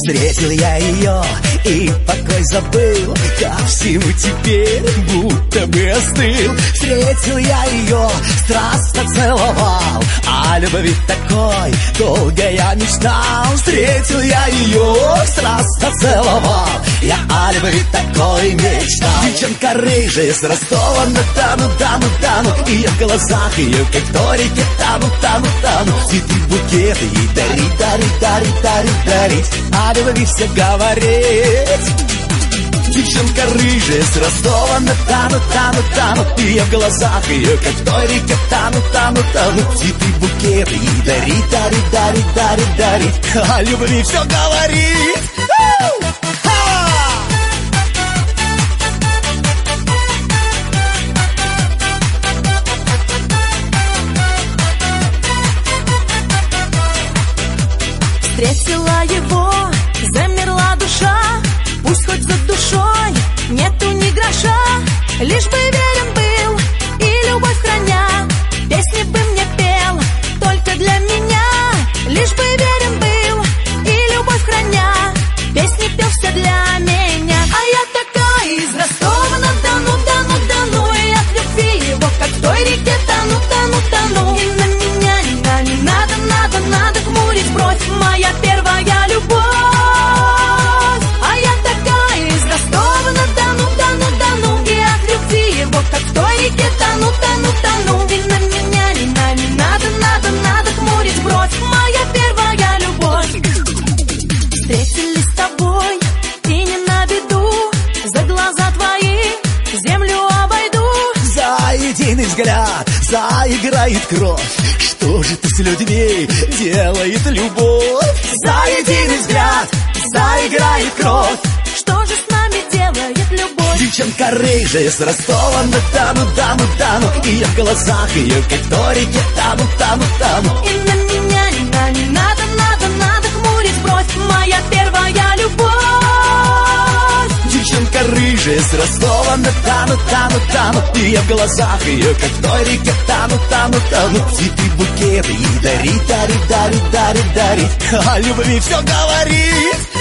Встретил я ее и покой забыл, ко всему теперь будто бы остыл. Встретил я ее, страстно целовал, о любви такой долго я мечтал. Встретил я ее, страстно целовал, я о любви такой мечтал. Девчонка рыжая с Ростова-на-Дону, Дону. И в глазах ее, как дорики, тану. Цветы, букеты ей дарить, о любви все говорить. Девчонка рыжая с Ростова-на-Дону, и в глазах ее, как дорики, тану. Цветы, букеты ей дарить, о любви все говорит. Встретила его, замерла душа, пусть хоть за душой нету ни гроша, лишь бы верен был и любовь храня, песни бы мне пел только для меня. Лишь бы верен был и любовь храня, песни пел все для меня. А я такая из Ростова-на-Дону, и от любви его, как в той реке, тону. И на меня не надо хмурить бровь, моя первая любовь. А я такая из Ростова-на-Дону, и от любви его, как в той реке, тону. И на меня не надо хмурить бровь, моя первая любовь. Встретились с тобой и не на виду, за глаза твои землю обойду. За единый взгляд заиграет кровь, что же ты с людьми делает любовь? За единый взгляд заиграет кровь, что же с нами делает любовь? Девчонка рыжая с Ростова-на-Дону, и в глазах ее, как дорики, тану. И на меня не надо хмурить бровь, моя первая любовь. Девчонка рыжая с Ростова-на-Дону, и в глазах ее, как дорики, тану. Цветы, букеты ей дарить, о любви все говорит.